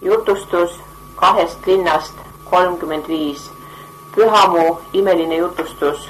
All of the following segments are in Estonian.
Jutustus 2 linnast 35. Pühamu imeline jutustus.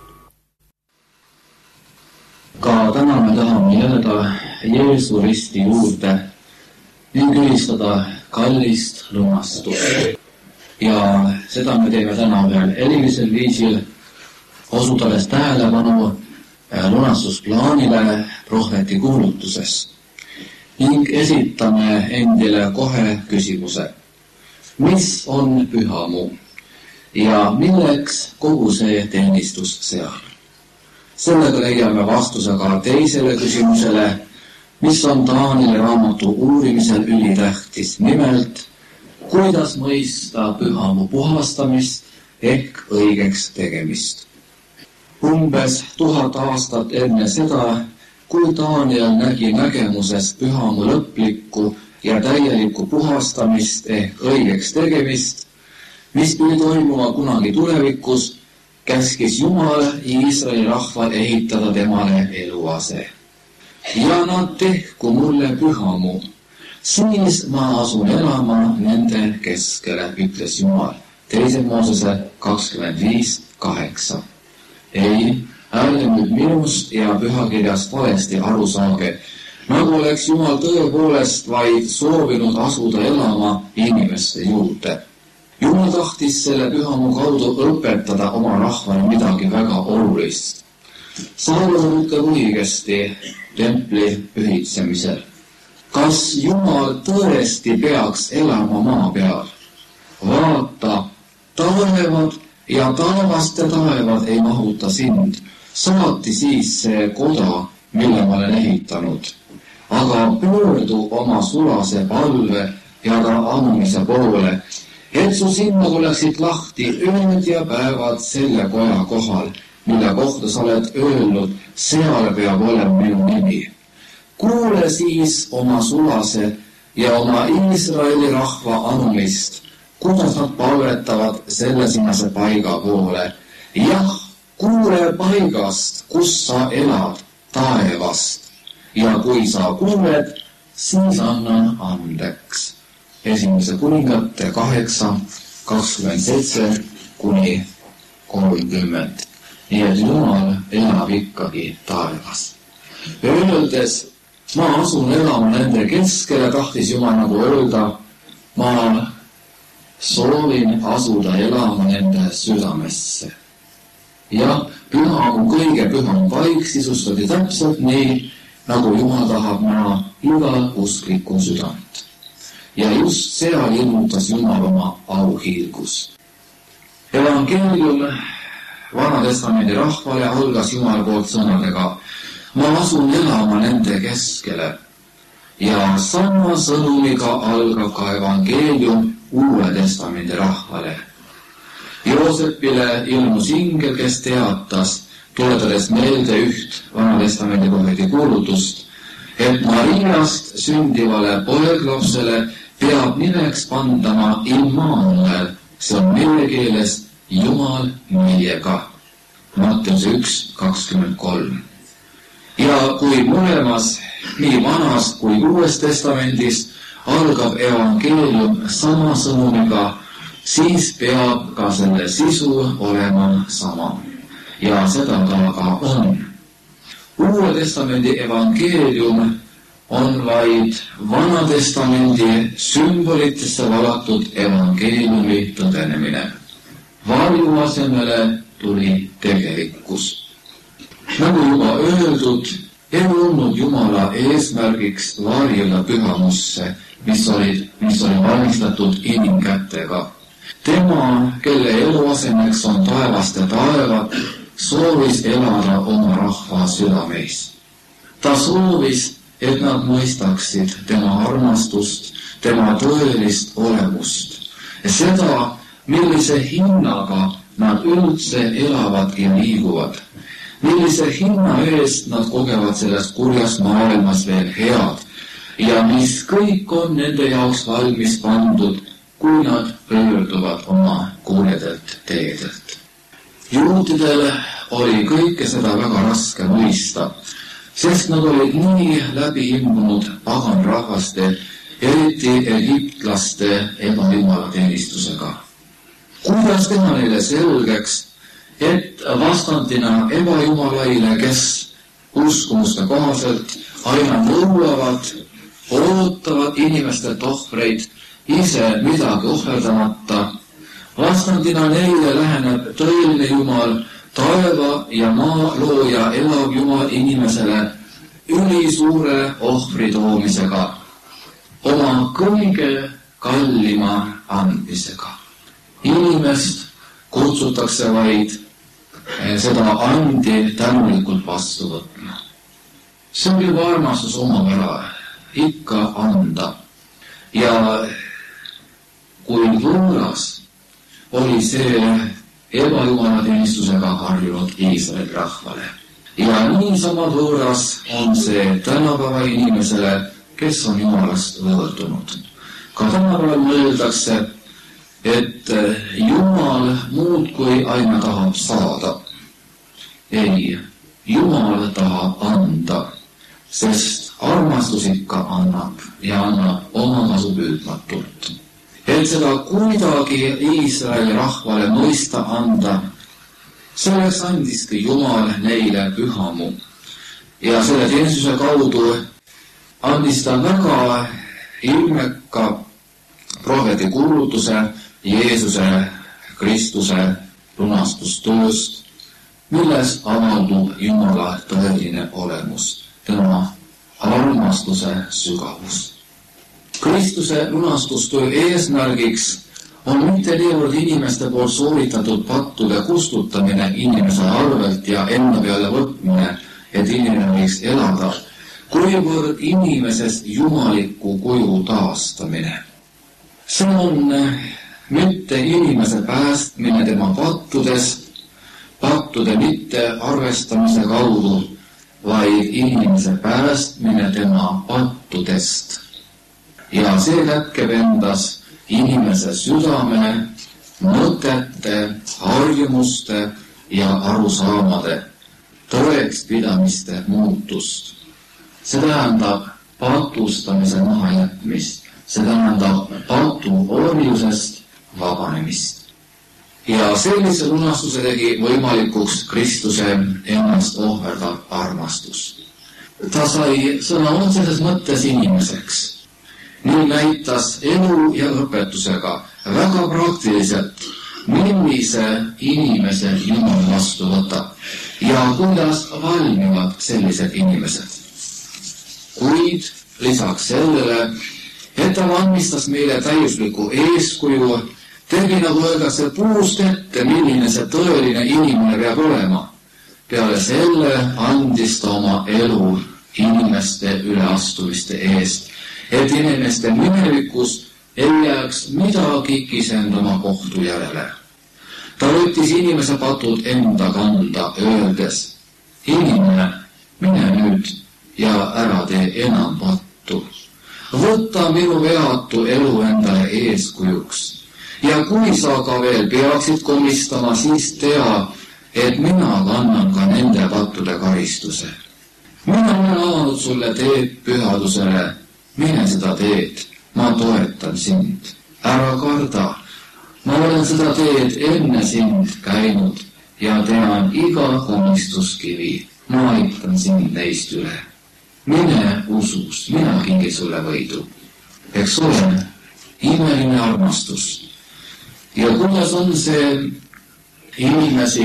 Ka täna me tahame jääda Jeesu risti juurde ning ülistada kallist lunastust. Ja seda me teeme täna veel erilisel viisil, osutades tähelepanu lunastusplaanile prohveti kuulutuses ning esitame endile kohe küsimuse. Mis on pühamu ja milleks kogu see teenistus seal? Sellega leiame vastuse ka teisele küsimusele, mis on Taanile raamatu uurimisel ülitähtis. Nimelt, kuidas mõista pühamu puhastamist ehk õigeks tegemist. Umbes 1000 aastat enne seda, kui Taaniel nägi nägemuses pühamu lõplikku ja täielikku puhastamist ehk õigeks tegemist, mis pidi toimuma kunagi tulevikus, käskis Jumal Iisraeli rahval ehitada temale eluase. Ja nad tehku mulle pühamu, siis ma asun elama nende keskele, ütles Jumal. 2. Moosese 25:8. Ei, ärge nüüd minust ja pühakirjast valesti aru saage, nagu oleks Jumal tõepoolest vaid soovinud asuda elama inimeste juurde. Jumal tahtis selle pühamu kaudu õpetada oma rahvale midagi väga olulist. Saalomon ütleb õigesti templi pühitsemisel. Kas Jumal tõesti peaks elama maa peal? Vaata, taevad ja taevaste taevad ei mahuta sind. Saati siis see koda, mille ma olen ehitanud. Aga pöördu oma sulase palve ja ta amumise poole, et su silmad oleksid lahti ööd ja päevad selle koja kohal, mille kohta sa oled öelnud, seal peab olema minu nimi. Kuule siis oma sulase ja oma Iisraeli rahva anumist, kuidas nad palvetavad sellesinase paiga poole. Jah, kuule paigast, kus sa elad, taevast. Ja kui sa kuuled, siis annan andeks. 1. Kuningate 8:27-30. Nii et Jumal elab ikkagi taevas. Öeldes, ma asun elama nende keskele, tahtis Jumal nagu öelda, ma soovin asuda elama nende südamesse. Ja pühamu kõige püham paik sisustati täpselt nii, nagu Jumal tahab näha iga usklikku südant. Ja just seal ilmutas Jumal oma auhiilgus. Evangeelium Vana-testamendi rahvale algas Jumal poolt sõnadega, ma asun elama nende keskele. Ja sama sõnumiga algab ka evangeelium Uue testamendi rahvale. Joosepile ilmus ingel, kes teatas, tuletades meelde üht Vana-testamendi prohveti kuulutust, et Mariast sündivale poeglapsele peab nimeks pandama Immanuel, see on meie keeles Jumal meiega. Matteuse 1:23. Ja kui mõlemas, nii Vanas kui Uues testamendis, algab evangeelium sama sõnumiga, siis peab ka selle sisu olema sama. Ja seda ta ka on. Uue testamendi evangeelium on vaid Vana-testamendi sümbolitesse valatud evangeeliumi tõdenemine. Varju asemele tuli tegelikkus. Nagu juba öeldud, ei olnud Jumala eesmärgiks varjela pühamusse, mis oli valmistatud inimkätega. Tema, kelle eluasemeks on taevaste taevad, soovis elada oma rahva südameis. Ta soovis, et nad mõistaksid tema armastust, tema tõelist olemust ja seda, millise hinnaga nad üldse elavad ja liiguvad. Millise hinna eest nad kogevad sellest kurjast maailmas veel head ja mis kõik on nende jaoks valmis pandud, kui nad pöörduvad oma kurjadelt teedelt. Juutidel oli kõike seda väga raske mõista, sest nad olid nii läbi imbunud pagan rahvaste eriti egiptlaste ebajumalateenistusega. Kuidas teha neile selgeks, et vastandina ebajumalaile, kes uskumuste kohaselt aina nõuavad, ootavad inimestelt ohvreid, ise midagi ohverdamata, vastandina neile läheneb tõeline Jumal, taeva ja maa looja, elav Jumal inimesele ülisuure ohvri toomisega, oma kõige kallima andmisega. Inimest kutsutakse vaid seda andi tänulikult vastu võtma. See on juba armastus omapära, ikka anda. Ja kui võõras oli see ebajumalateenistusega harjunud Iisraeli rahvale. Ja niisama võõras on see tänapäeva inimesele, kes on Jumalast võõrdunud. Ka tänapäeval mõeldakse, et Jumal muudkui aina tahab saada. Ei, Jumal tahab anda, sest armastus ikka annab ja annab oma kasu püüdmatult. Et seda kuidagi Iisraeli rahvale mõista anda, selleks andiski Jumal neile pühamu. Ja selle teenistuse kaudu andis ta väga ilmeka prohveti kuulutuse Jeesuse Kristuse lunastustööst, milles avaldub Jumala tõeline olemus, tema armastuse sügavus. Kristuse lunastustöö eesmärgiks on mitte niivõrd inimeste poolt sooritatud pattude kustutamine inimese arvelt ja enda peale võtmine, et inimene võiks elada, kuivõrd inimesest jumaliku kuju taastamine. See on mitte inimese päästmine tema pattude mitte arvestamise kaudu, vaid inimese päästmine tema pattudest. Ja see kätkeb endas inimese südame, mõtete, harjumuste ja arusaamade, tõekspidamiste muutust. See tähendab patustamise mahajätmist, see tähendab patu orjusest vabanemist. Ja sellise lunastuse tegi võimalikuks Kristuse ennast ohverdav armastus. Ta sai sõna otseses mõttes inimeseks. Nii näitas elu ja õpetusega väga praktiliselt, millise inimese Jumal vastu võtab ja kuidas valmivad sellised inimesed. Kuid lisaks sellele, et ta valmistas meile täiusliku eeskuju, tegi nagu öeldakse puust ette, milline see tõeline inimene peab olema. Peale selle andis ta oma elu inimeste üleastumiste eest, et inimeste minevikus ei jääks midagi kisendama kohtu järele. Ta võttis inimese patud enda kanda, öeldes, inimene, mine nüüd ja ära tee enam pattu. Võta minu veatu elu endale eeskujuks. Ja kui sa ka veel peaksid komistama, siis tea, et mina kannan ka nende pattude karistuse. Mina olen avanud sulle teed pühadusele, mine seda teed, ma toetan sind. Ära karda, ma olen seda teed enne sind käinud ja tean iga komistuskivi, ma aitan sind neist üle. Mine usus, mina kingin sulle võidu. Eks ole, imeline armastus. Ja kuidas on see inimesi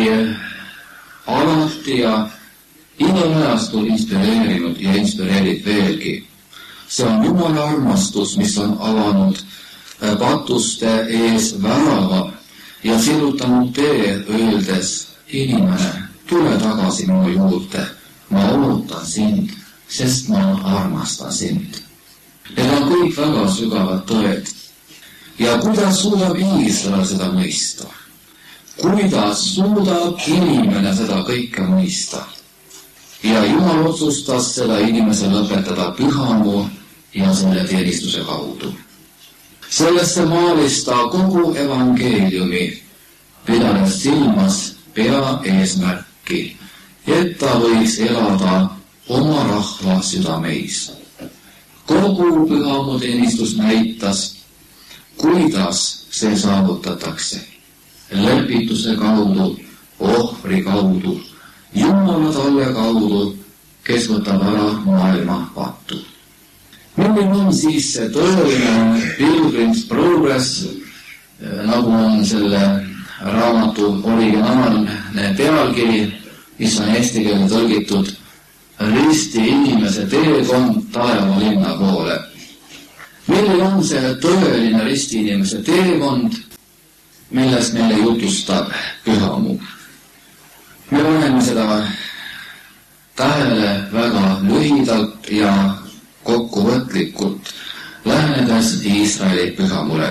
alati ja igal ajastul inspireerinud ja inspireerib veelgi. See on Jumala armastus, mis on avanud patuste ees värava ja sillutanud tee, öeldes, inimene, tule tagasi minu juurde, ma ootan sind, sest ma armastan sind. Need on kõik väga sügavad tõed. Ja kuidas suudab Iisrael seda mõista? Kuidas suudab inimene seda kõike mõista? Ja Jumal otsustas seda inimesele õpetada pühamu ja selle teenistuse kaudu. Sellesse maalis ta kogu evangeeliumi, pidades silmas pea eesmärki, et ta võiks elada oma rahva südameis. Kogu pühamuteenistus näitas, kuidas see saavutatakse. Lepituse kaudu, ohvri kaudu, Jumala talle kaudu, kes võtab ära maailma pattu. Milline on siis see tõeline Pilgrim's Progress, nagu on selle raamatu originaalne pealkiri, mis on eesti keelde tõlgitud Risti inimese teekond taeva linna poole. Milline on see tõeline risti inimese teekond, millest meile jutustab Pühamu? Me paneme seda tähele väga lühidalt ja kokkuvõtlikult, lähenedes Iisraeli pühamule.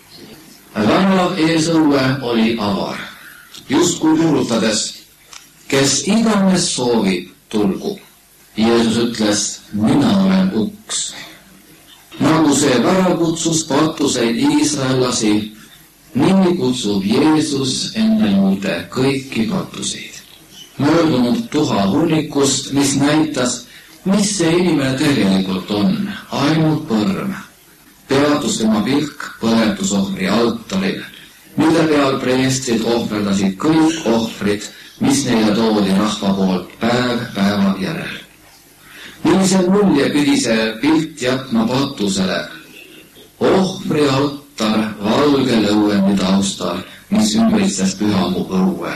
Värav eesõue oli avar, justkui kuulutades, kes iganes soovib, tulgu. Jeesus ütles, mina olen uks. Nagu see värav kutsus patuseid iisraellasi, nii kutsub Jeesus enda juurde kõiki patuseid. Möödunud tuha hunnikust, mis näitas, mis see inimene tegelikult on, ainult põrm. Peatus tema pilk põletusohvri altaril, mille peal preestrid ohverdasid kõik ohvrid, mis neile toodi rahva poolt päev päeva järel. Millise mulje pidi see pilt jätma patusele? Ohvri altar valge lõuendi taustal, mis ümbritses Pühamu õue.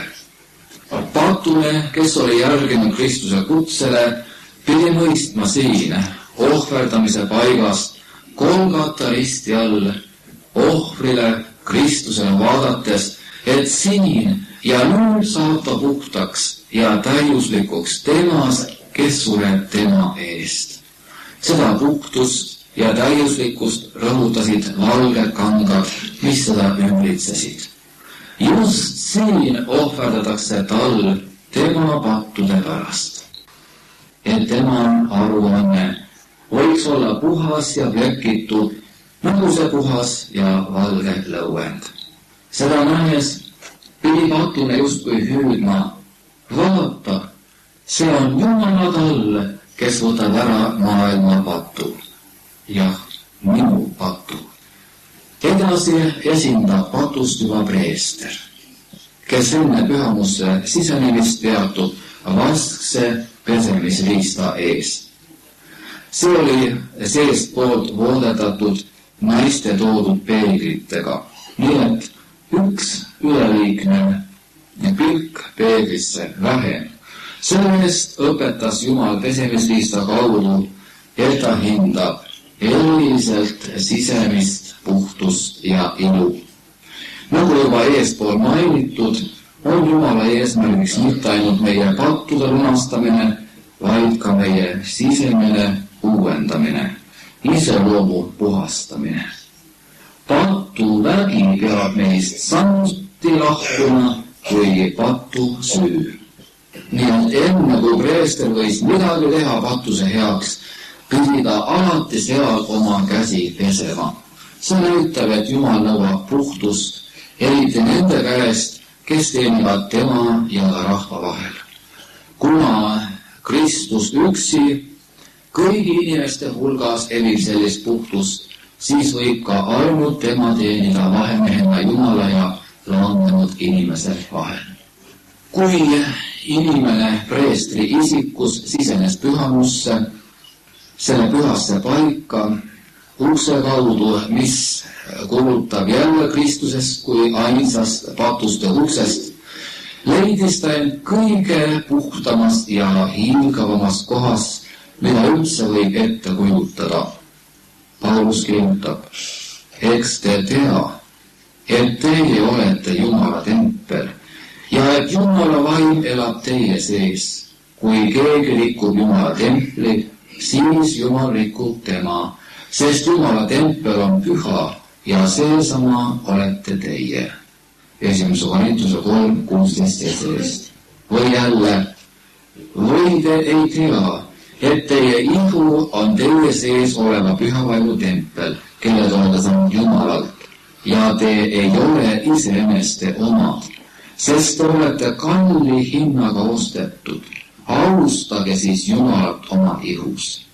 Patune, kes oli järginud Kristuse kutsele, pidi mõistma siin ohverdamise paigas Golgata risti all ohvrile Kristusele vaadates, et siin ja nüüd saab ta puhtaks ja täiuslikuks temas, kes sureb tema eest. Seda puhtust ja täiuslikkust rõhutasid valged kangad, mis seda ümbritsesid. Just siin ohverdatakse tal tema pattude pärast. Et tema aruanne võiks olla puhas ja plekitu, nagu see puhas ja valge lõuend. Seda nähes pidi patune justkui hüüdma, vaata, see on Jumala tall, kes võtab ära maailma patu. Jah, minu patu. Edasi esindab patust juba preester, kes enne pühamusse sisenemist peatub vaskse pesemisriista ees. See oli seestpoolt voodetatud naiste toodud peeglitega, nii et üks üleliigne pilk peeglisse vähem. Selle eest õpetas Jumal pesemisriista kaudu, et ta hindab eriliselt sisemist puhtust ja ilu. Nagu juba eespool mainitud, on Jumala eesmärgiks mitte ainult meie pattude lunastamine, vaid ka meie sisemine uuendamine, iseloomu puhastamine. Patu vägi peab meist samuti lahkuma kui patu süü. Nii et enne kui preester võis midagi teha patuse heaks, pidi ta alati seal oma käsi pesema. See näitab, et Jumal nõuab puhtust, eriti nende käest, kes teenivad tema ja rahva vahel. Kuna Kristus üksi kõigi inimeste hulgas evib sellist puhtust, siis võib ka ainult tema teenida vahemehena Jumala ja langenud inimese vahel. Kui inimene preestri isikus sisenes pühamusse, selle pühasse paika, ukse kaudu, mis kuulutab jälle Kristusest kui ainsast patuste uksest, leidis ta end kõige puhtamast ja hiilgavamast kohast, mida üldse võib ette kujutada. Paulus kirjutab, eks te tea, et teie olete Jumala tempel ja et Jumala vaim elab teie sees. Kui keegi rikub Jumala templi, siis Jumal rikub tema, sest Jumala tempel on püha ja seesama olete teie. 1. Korintuse 3:16-17. Või jälle, või te ei tea, et teie ihu on teie sees oleva pühavaimu tempel, kelle te olete saanud Jumalalt, ja te ei ole iseeneste omad, sest te olete kalli hinnaga ostetud. Austage siis Jumalat oma ihus.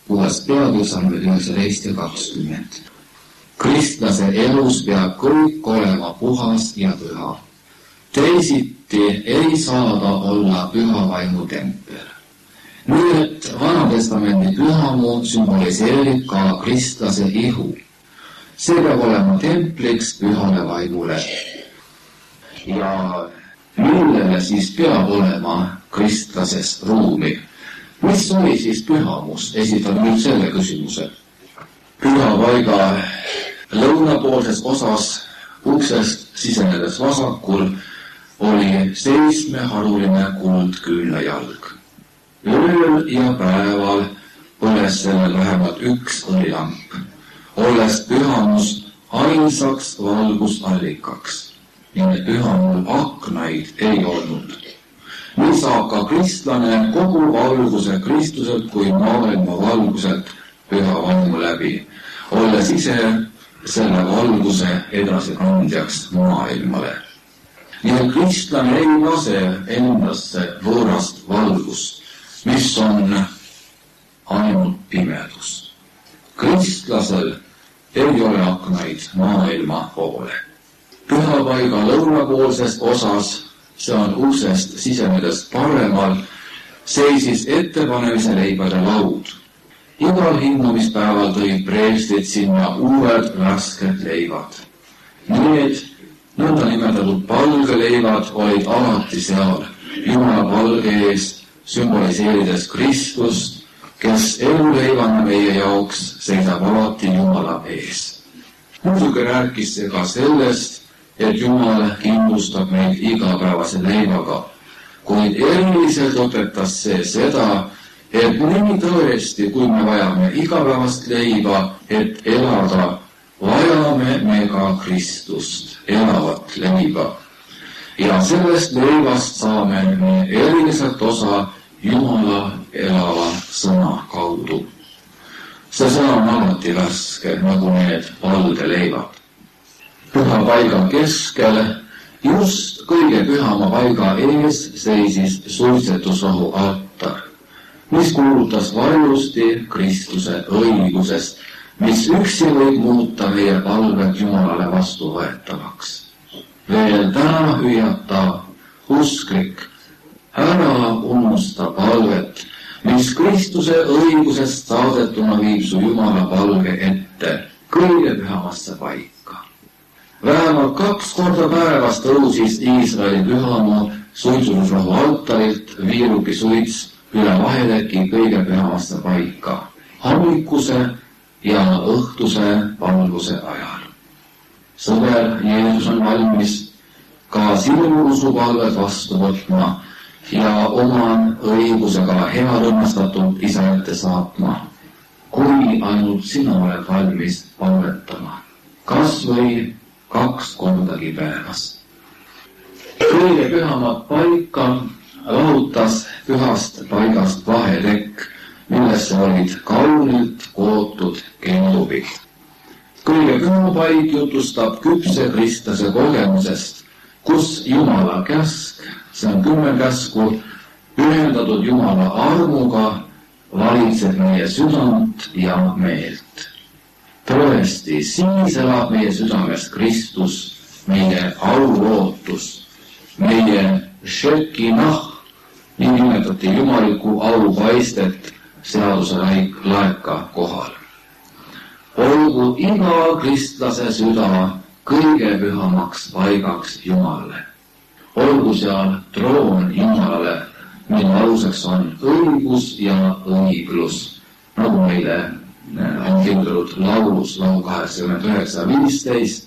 puhas peatükk salmid 19 ja 20. Kristlase elus peab kõik olema puhas ja püha. Teisiti ei saada olla püha vaimu tempel. Nii et Vanatestamendi pühamu sümboliseerib ka kristlase ihu. See peab olema templiks pühale vaimule. Ja millele siis peab olema kristlases ruumi? Mis oli siis pühamus? Esitan nüüd selle küsimuse. Pühapaiga lõunapoolses osas uksest sisenedes vasakul oli 7-haruline kuldküünlajalg. Ööl ja päeval põles sellel vähemalt üks õlilamp, olles pühamus ainsaks valgusallikaks. Nii et pühamul aknaid ei olnud. Nii saab ka kristlane kogu valguse Kristuselt kui maailma valguselt püha vaimu läbi, olles ise selle valguse edasikandjaks maailmale. Nii et kristlane ei lase endasse võõrast valgust, mis on ainult pimedus. Kristlasel ei ole aknaid maailma poole. Pühapaiga lõunapoolses osas, see on uksest sisenedes paremal, seisis ettepanemise leibade laud. Igal hingamispäeval tõid preestrid sinna uued värsked leivad. Need nõndanimetatud palgeleivad olid alati seal Jumala palge ees, sümboliseerides Kristust, kes eluleivana meie jaoks seisab alati Jumala ees. Muidugi rääkis see ka sellest, et Jumal kindlustab meid igapäevase leivaga, kuid eriliselt õpetas see seda, et nii tõesti, kui me vajame igapäevast leiva, et elada, vajame me ka Kristust, elavat leiva. Ja sellest leivast saame me eriliselt osa Jumala elava sõna kaudu. See sõna on alati värske, nagu need palgeleivad. Pühapaiga keskel, just kõige pühama paiga ees seisis suitsetusrohu altar, mis kuulutas valjusti Kristuse õigusest, mis üksi võib muuta meie palved Jumalale vastuvõetavaks. Veel täna hüüata usklik, ära unusta palvet, mis Kristuse õigusest saadetuna viib su Jumala palge ette kõige pühamasse paika. Vähemalt 2 korda päevas tõusis Iisraeli pühamu suitsutusrohu altarilt viiruki suits üle vaheteki kõige pühamasse paika, hommikuse ja õhtuse palvuse ajal. Sõber, Jeesus on valmis ka sinu usupalved vastu võtma ja oma õigusega hea rõõmastatult isa ette saatma, kui ainult sina oled valmis palvetama, kas või 2 kordagi päevas. Kõige pühamat paika lahutas pühast paigast vahetekk, millesse olid kaunilt kootud keelupid. Kõige püham paik jutustab küpse kristlase kogemusest, kus Jumala käsk, see on 10 käsku, ühendatud Jumala armuga, valitseb meie südant ja meelt. Tõesti, siis elab meie südames Kristus, meie aulootus, meie šekinah, nii nimetati jumaliku aupaistet seaduse laeka kohal. Olgu iga kristlase süda kõige pühamaks paigaks Jumalale. Olgu seal troon Jumalale, mille aluseks on õigus ja õiglus, nagu meile on kirjutatud laulus, laul 89:15,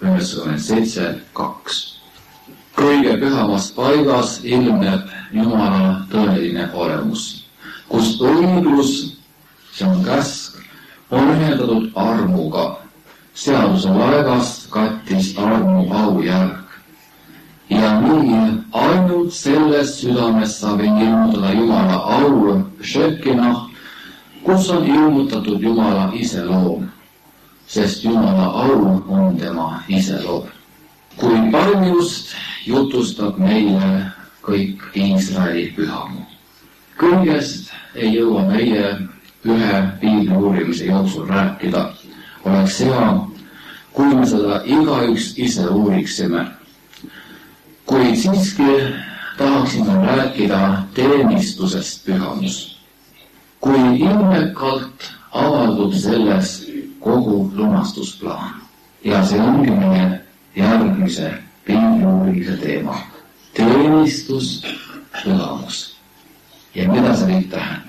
97:2. Kõige pühamast paigas ilmneb Jumala tõeline olemus, kus õiglus, see on käsk, on ühendatud armuga. Seaduse laevast kattis armu aujärg. Ja nii ainult selles südames saab ilmutada Jumala au, šekinah, kus on ilmutatud Jumala iseloom, sest Jumala au on tema iseloom. Kui palmiust jutustab meile kõik Iisraeli pühamu. Kõigest ei jõua meie ühe piibli uurimise jooksul rääkida. Oleks hea, kui me seda igaüks ise uuriksime. Kuid siiski tahaksime rääkida teenistusest pühamus. Kui ilmekalt avaldub selles kogu lunastusplaan. Ja see ongi meie järgmise piibli uurimise teema. Teenistus pühamus. Ja mida see kõik tähendab?